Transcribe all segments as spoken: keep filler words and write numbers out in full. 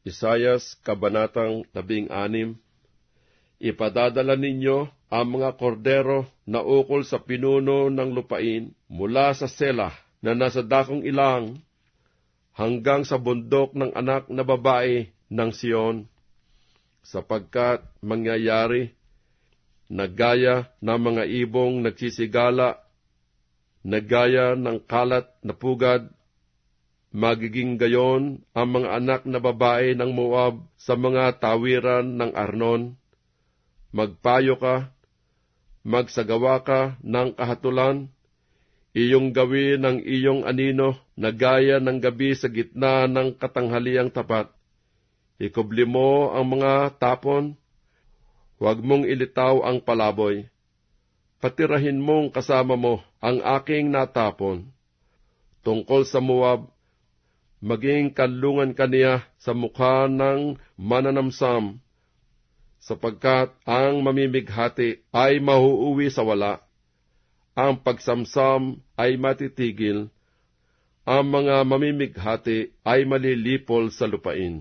Isayas, Kabanatang labing anim. Ipadadala ninyo ang mga kordero na ukol sa pinuno ng lupain mula sa Selah na nasa dakong ilang hanggang sa bundok ng anak na babae ng Sion, sapagkat mangyayari na gaya ng mga ibong nagsisigala, na gaya ng kalat na pugad. Magiging gayon ang mga anak na babae ng Moab sa mga tawiran ng Arnon. Magpayo ka, magsagawa ka ng kahatulan, iyong gawin ang iyong anino na gaya ng gabi sa gitna ng katanghaliang tapat. Ikubli mo ang mga tapon, huwag mong ilitaw ang palaboy. Patirahin mong kasama mo ang aking natapon. Tungkol sa Moab, maging kanlungan kaniya sa mukha ng mananamsam, sapagkat ang mamimighati ay mahuuwi sa wala, ang pagsamsam ay matitigil, ang mga mamimighati ay malilipol sa lupain,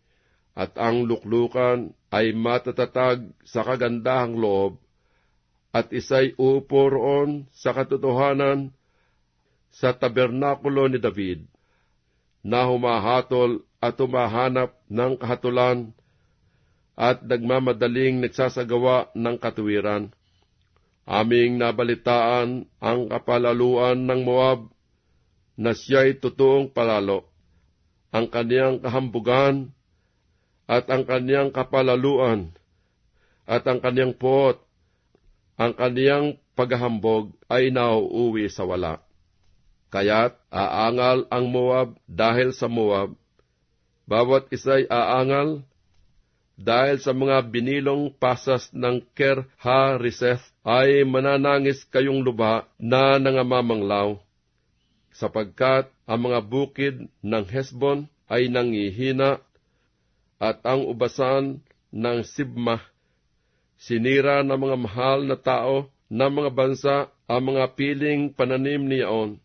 at ang luklukan ay matatatag sa kagandahang loob, at isa'y uupo roon sa katotohanan sa tabernakulo ni David, na humahatol at humahanap ng kahatulan at nagmamadaling nagsasagawa ng katuwiran. Aming nabalitaan ang kapalaluan ng Moab, na siya'y totoong palalo, ang kaniyang kahambugan at ang kaniyang kapalaluan at ang kaniyang pot, ang kaniyang paghahambog ay nauuwi sa wala. Kaya't aangal ang Moab dahil sa Moab, bawat isa'y aangal dahil sa mga binilong pasas ng Ker-Hareseth ay mananangis kayong luba na nangamamanglaw, sapagkat ang mga bukid ng Hesbon ay nangihina at ang ubasan ng Sibmah sinira ng mga mahal na tao ng mga bansa ang mga piling pananim niyaon.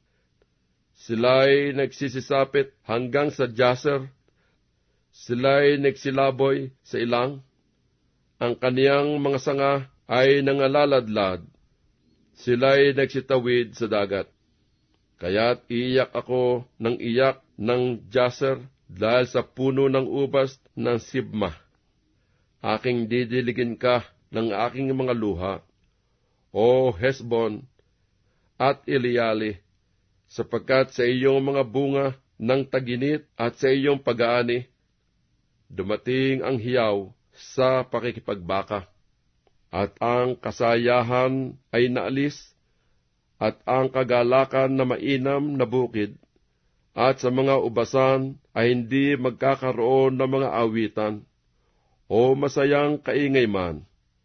Sila'y nagsisisapit hanggang sa Jazer, sila'y nagsilaboy sa ilang, ang kaniyang mga sanga ay nangalaladlad, sila'y nagsitawid sa dagat. Kaya't iyak ako ng iyak ng Jazer dahil sa puno ng ubas ng Sibmah. Aking didiligin ka ng aking mga luha, O Hesbon at Eleale, sapagkat sa iyong mga bunga ng taginit at sa iyong pag-aani, dumating ang hiyaw sa pakikipagbaka, at ang kasayahan ay naalis, at ang kagalakan na mainam na bukid, at sa mga ubasan ay hindi magkakaroon ng mga awitan, o masayang kaingay man.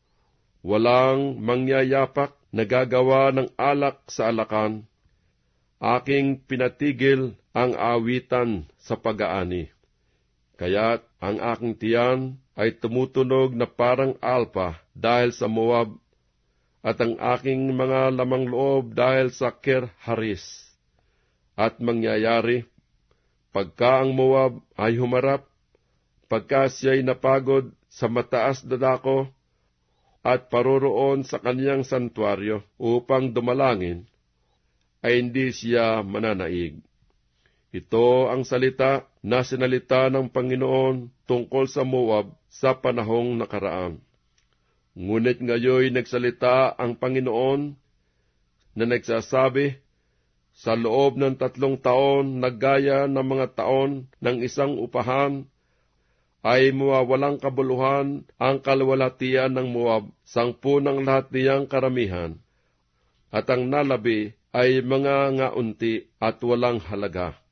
Walang mangyayapak na gagawa ng alak sa alakan. Aking pinatigil ang awitan sa pag-aani. Kaya't ang aking tiyan ay tumutunog na parang alpa dahil sa Moab, at ang aking mga lamang loob dahil sa Ker-Hares. At mangyayari, pagka ang Moab ay humarap, pagka siya'y napagod sa mataas na dako, at paroroon sa kaniyang santuaryo upang dumalangin, ay hindi siya mananaig. Ito ang salita na sinalita ng Panginoon tungkol sa Moab sa panahong nakaraan. Ngunit ngayoy nagsalita ang Panginoon na nagsasabi, sa loob ng tatlong taon na gaya ng mga taon ng isang upahan, ay mawawalang kabuluhan ang kalwalhatian ng Moab, sangpu ng lahat niyang karamihan, at ang nalabi ay mga ngaunti at walang halaga.